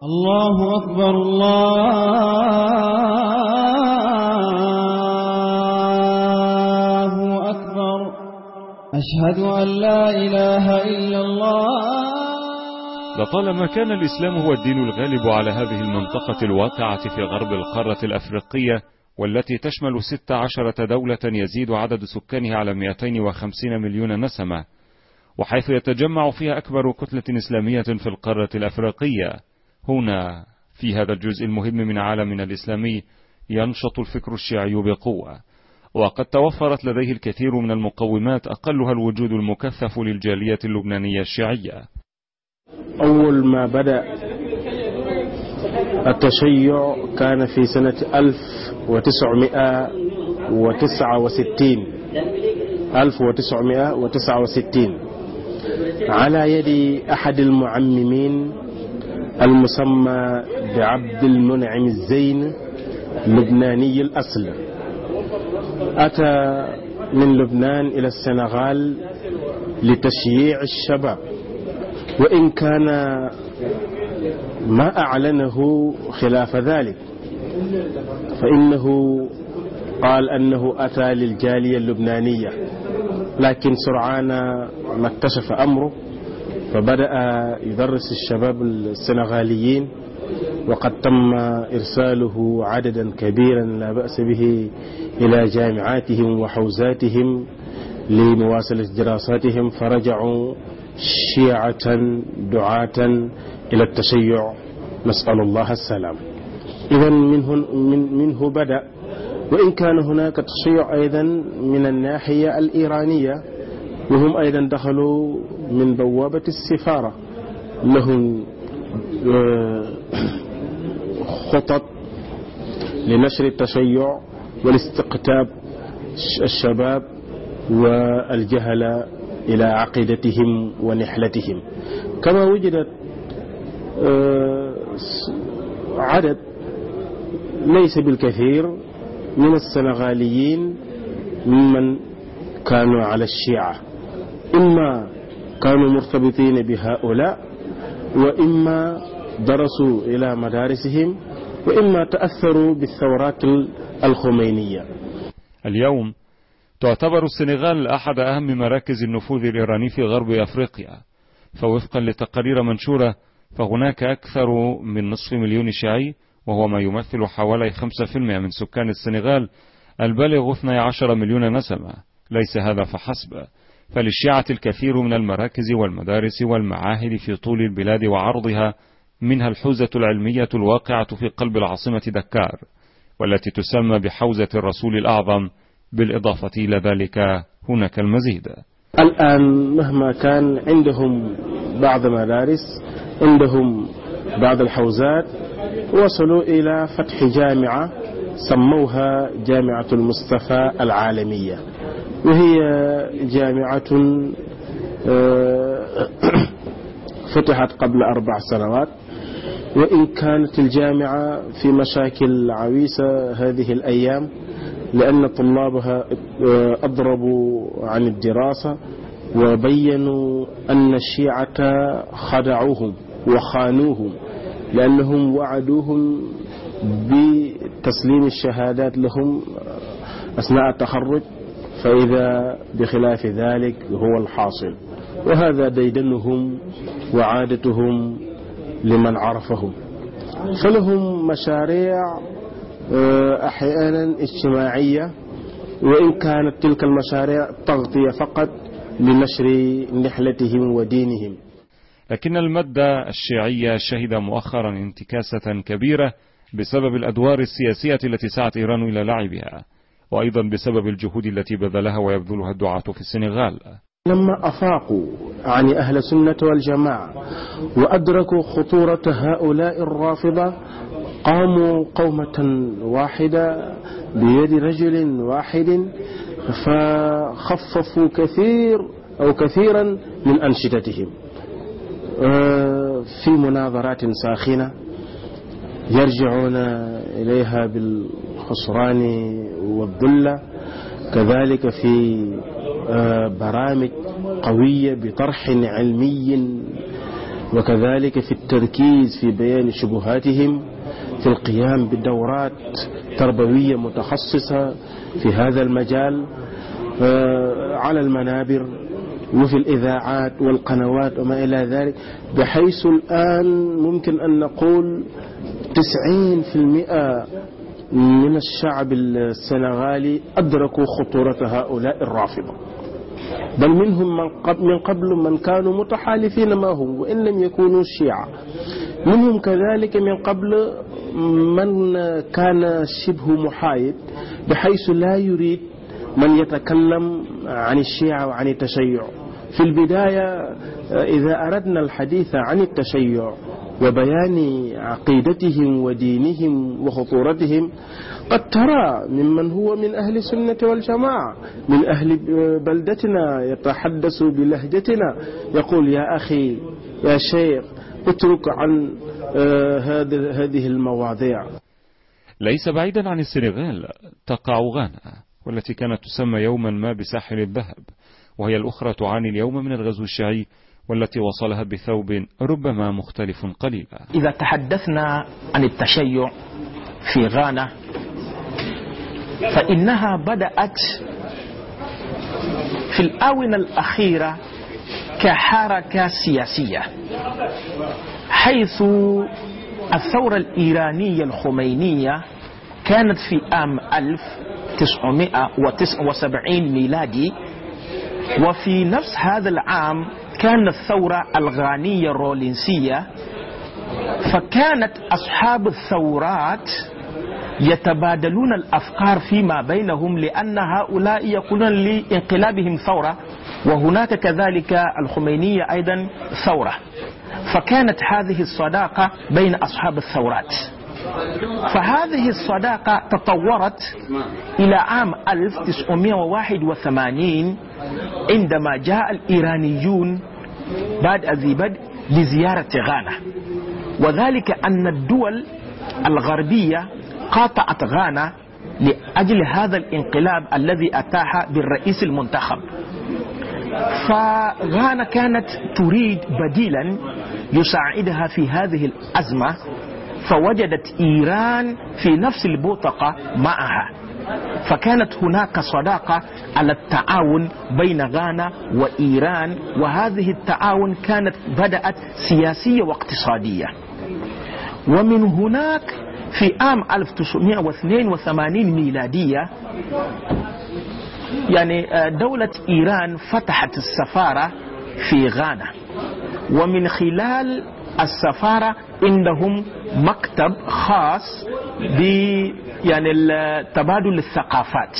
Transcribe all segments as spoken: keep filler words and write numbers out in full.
الله أكبر الله أكبر أشهد أن لا إله إلا الله. لطالما كان الإسلام هو الدين الغالب على هذه المنطقة الواقعة في غرب القارة الأفريقية، والتي تشمل ست عشرة دولة يزيد عدد سكانها على مئتين وخمسين مليون نسمة، وحيث يتجمع فيها أكبر كتلة إسلامية في القارة الأفريقية. هنا في هذا الجزء المهم من عالمنا الإسلامي ينشط الفكر الشيعي بقوة، وقد توفرت لديه الكثير من المقومات أقلها الوجود المكثف للجالية اللبنانية الشيعية. أول ما بدأ التشيع كان في سنة ألف وتسعمائة وتسعة وستين ألف وتسعمائة وتسعة وستين على يد أحد المعممين المسمى بعبد المنعم الزين، لبناني الأصل. أتى من لبنان إلى السنغال لتشييع الشباب، وإن كان ما أعلنه خلاف ذلك، فإنه قال أنه أتى للجالية اللبنانية، لكن سرعان ما اكتشف أمره فبدأ يدرس الشباب السنغاليين، وقد تم إرساله عددا كبيرا لا بأس به إلى جامعاتهم وحوزاتهم لمواصلة دراساتهم، فرجعوا شيعة دعاة إلى التشيع، نسأل الله السلام. إذن منه, من منه بدأ، وإن كان هناك تشيع أيضا من الناحية الإيرانية، وهم أيضا دخلوا من بوابة السفارة، لهم خطط لنشر التشيع والاستقطاب الشباب والجهل إلى عقيدتهم ونحلتهم. كما وجدت عدد ليس بالكثير من السنغاليين ممن كانوا على الشيعة، إما كانوا مرتبطين بهؤلاء، وإما درسوا إلى مدارسهم، وإما تأثروا بالثورات الخمينية. اليوم تعتبر السنغال أحد أهم مراكز النفوذ الإيراني في غرب أفريقيا، فوفقا لتقارير منشورة فهناك أكثر من نصف مليون شيعي، وهو ما يمثل حوالي خمسة بالمئة من سكان السنغال البالغ اثني عشر مليون نسمة. ليس هذا فحسب، فللشيعة الكثير من المراكز والمدارس والمعاهد في طول البلاد وعرضها، منها الحوزة العلمية الواقعة في قلب العاصمة دكار، والتي تسمى بحوزة الرسول الأعظم، بالإضافة إلى ذلك هناك المزيد. الآن مهما كان عندهم بعض مدارس، عندهم بعض الحوزات، وصلوا إلى فتح جامعة سموها جامعة المصطفى العالمية، وهي جامعة فتحت قبل أربع سنوات، وإن كانت الجامعة في مشاكل عويصة هذه الأيام، لأن طلابها أضربوا عن الدراسة وبينوا أن الشيعة خدعوهم وخانوهم، لأنهم وعدوهم بتسليم الشهادات لهم أثناء التخرج، فإذا بخلاف ذلك هو الحاصل. وهذا ديدنهم وعادتهم لمن عرفهم. فلهم مشاريع أحيانا اجتماعية، وإن كانت تلك المشاريع تغطية فقط لنشر نحلتهم ودينهم. لكن المادة الشيعية شهد مؤخرا انتكاسة كبيرة بسبب الأدوار السياسية التي سعت إيران إلى لعبها، وأيضا بسبب الجهود التي بذلها ويبذلها الدعاة في السنغال. لما أفاقوا عن أهل السنة والجماعة وأدركوا خطورة هؤلاء الرافضة، قاموا قومة واحدة بيد رجل واحد، فخففوا كثير أو كثيرا من أنشطتهم في مناظرات ساخنة يرجعون إليها بالخسران والذلة، كذلك في برامج قوية بطرح علمي وكذلك في التركيز في بيان شبهاتهم، في القيام بدورات تربوية متخصصة في هذا المجال على المنابر وفي الإذاعات والقنوات وما إلى ذلك، بحيث الآن ممكن أن نقول تسعين في المئة من الشعب السنغالي أدركوا خطورة هؤلاء الرافضة، بل منهم من قبل من كانوا متحالفين معهم وإن لم يكونوا شيعة، منهم كذلك من قبل من كان شبه محايد بحيث لا يريد من يتكلم عن الشيعة وعن التشيع. في البداية إذا أردنا الحديث عن التشيع وبيان عقيدتهم ودينهم وخطورتهم، قد ترى ممن هو من أهل السنة والجماعة من أهل بلدتنا يتحدث بلهجتنا يقول يا أخي يا شيخ اترك عن هذه المواضيع. ليس بعيدا عن السنغال تقع غانا، والتي كانت تسمى يوما ما بساحل الذهب، وهي الأخرى تعاني اليوم من الغزو الشيعي، والتي وصلها بثوب ربما مختلف قليلا. إذا تحدثنا عن التشيع في غانا فإنها بدأت في الآونة الأخيرة كحركة سياسية، حيث الثورة الإيرانية الخمينية كانت في عام ألف وتسعمائة وتسعة وسبعين ميلادي، وفي نفس هذا العام كانت الثورة الغانية الرولينسية، فكانت أصحاب الثورات يتبادلون الأفكار فيما بينهم، لأن هؤلاء يقولون لانقلابهم ثورة وهناك كذلك الخمينية أيضا ثورة، فكانت هذه الصداقة بين أصحاب الثورات. فهذه الصداقة تطورت إلى عام ألف وتسعمائة وواحد وثمانين عندما جاء الإيرانيون بعد ذي بدء لزيارة غانا، وذلك أن الدول الغربية قاطعت غانا لأجل هذا الانقلاب الذي أتاح بالرئيس المنتخب. فغانا كانت تريد بديلا يساعدها في هذه الأزمة، فوجدت إيران في نفس البوتقة معها، فكانت هناك صداقة على التعاون بين غانا وإيران، وهذه التعاون كانت بدأت سياسية واقتصادية. ومن هناك في عام ألف وتسعمائة واثنين وثمانين ميلادية يعني دولة إيران فتحت السفارة في غانا، ومن خلال السفارة عندهم مكتب خاص ب يعني تبادل الثقافات.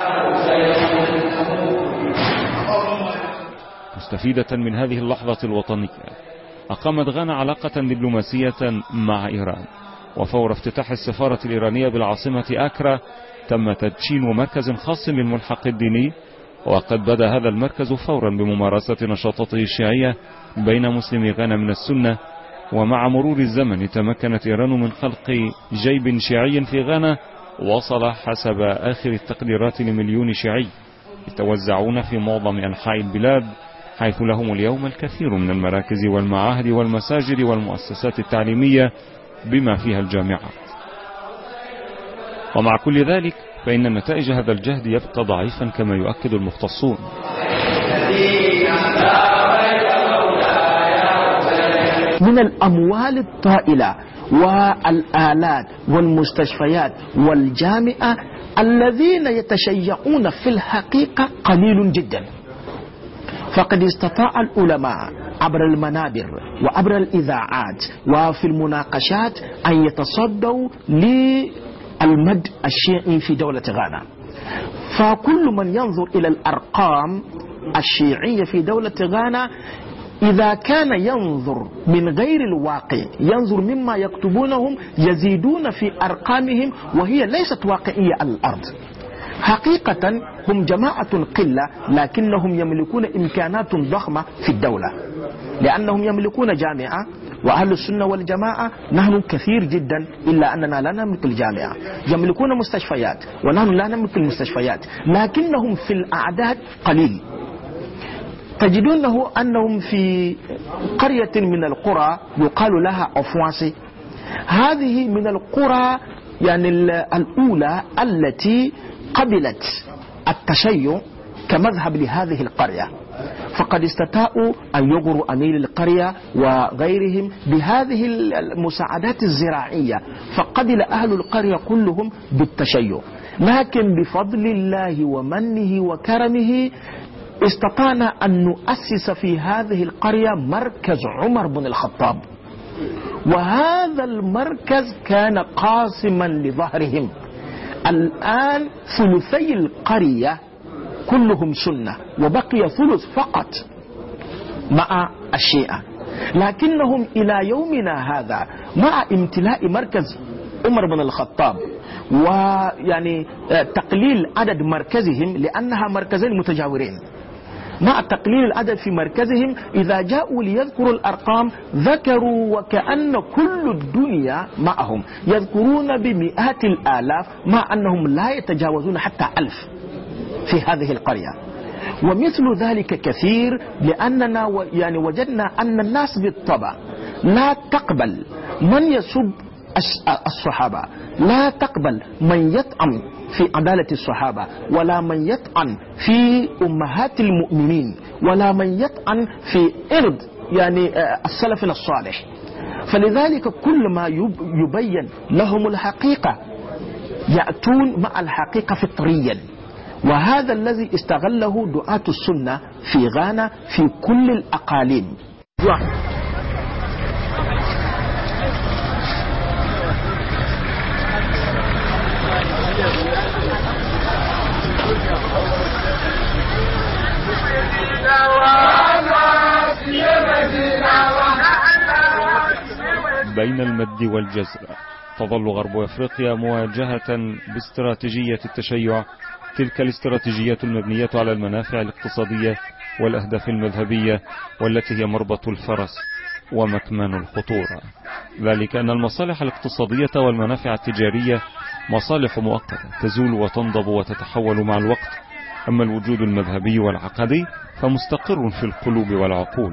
مستفيدة من هذه اللحظة الوطنية، أقامت غانا علاقة دبلوماسية مع إيران، وفور افتتاح السفارة الإيرانية بالعاصمة أكرا تم تدشين مركز خاص للملحق الديني، وقد بدأ هذا المركز فورا بممارسة نشاطاته الشيعية بين مسلمي غانا من السنة. ومع مرور الزمن تمكنت إيران من خلق جيب شيعي في غانا وصل حسب آخر التقديرات لمليون شيعي يتوزعون في معظم أنحاء البلاد، حيث لهم اليوم الكثير من المراكز والمعاهد والمساجد والمؤسسات التعليمية بما فيها الجامعات. ومع كل ذلك فإن نتائج هذا الجهد يبقى ضعيفا كما يؤكد المختصون. من الأموال الطائلة والآلات والمستشفيات والجامعة الذين يتشيعون في الحقيقة قليل جدا، فقد استطاع العلماء عبر المنابر وعبر الإذاعات وفي المناقشات أن يتصدوا للمد الشيعي في دولة غانا. فكل من ينظر إلى الأرقام الشيعية في دولة غانا إذا كان ينظر من غير الواقع، ينظر مما يكتبونهم، يزيدون في أرقامهم وهي ليست واقعية على الأرض. حقيقة هم جماعة قلة، لكنهم يملكون إمكانات ضخمة في الدولة، لأنهم يملكون جامعة، وأهل السنة والجماعة نحن كثير جدا إلا أننا لا نملك الجامعة. يملكون مستشفيات ونحن لا نملك المستشفيات، لكنهم في الأعداد قليل. تجدونه أنهم في قرية من القرى يقال لها أفواسي. هذه من القرى يعني الأولى التي قبلت التشيع كمذهب لهذه القرية، فقد استطاعوا أن يغروا أمير القرية وغيرهم بهذه المساعدات الزراعية، فقبل أهل القرية كلهم بالتشيع. لكن بفضل الله ومنه وكرمه استطعنا أن نؤسس في هذه القرية مركز عمر بن الخطاب، وهذا المركز كان قاسما لظهرهم. الآن ثلثي القرية كلهم سنة، وبقي ثلث فقط مع الشيعة، لكنهم إلى يومنا هذا مع امتلاء مركز عمر بن الخطاب ويعني تقليل عدد مركزهم لأنها مركزين متجاورين، مع تقليل العدد في مركزهم إذا جاءوا ليذكروا الأرقام ذكروا وكأن كل الدنيا معهم، يذكرون بمئات الآلاف مع أنهم لا يتجاوزون حتى ألف في هذه القرية. ومثل ذلك كثير، لأننا يعني وجدنا أن الناس بالطبع لا تقبل من يسب الصحابة، لا تقبل من يطعن في عدالة الصحابة، ولا من يطعن في أمهات المؤمنين، ولا من يطعن في إرض يعني السلف الصالح. فلذلك كل ما يبين لهم الحقيقة يأتون مع الحقيقة فطريا، وهذا الذي استغله دعاة السنة في غانا في كل الأقاليم. بين المد والجزر تظل غرب أفريقيا مواجهة باستراتيجية التشيع، تلك الاستراتيجية المبنية على المنافع الاقتصادية والأهداف المذهبية، والتي هي مربط الفرس ومكمن الخطورة. ذلك أن المصالح الاقتصادية والمنافع التجارية مصالح مؤقتة تزول وتنضب وتتحول مع الوقت، أما الوجود المذهبي والعقدي فمستقر في القلوب والعقول.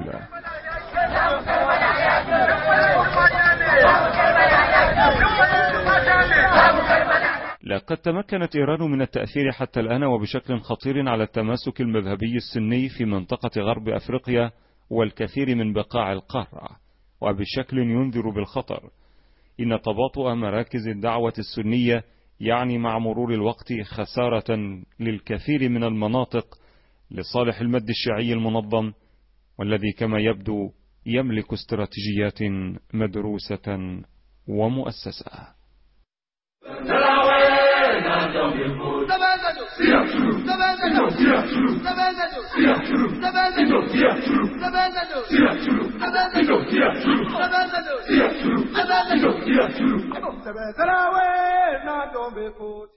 لقد تمكنت إيران من التأثير حتى الآن وبشكل خطير على التماسك المذهبي السني في منطقة غرب أفريقيا والكثير من بقاع القارة، وبشكل ينذر بالخطر. إن تباطؤ مراكز الدعوة السنية يعني مع مرور الوقت خسارة للكثير من المناطق لصالح المد الشيعي المنظم، والذي كما يبدو يملك استراتيجيات مدروسة ومؤسسة. Tarawe na dombe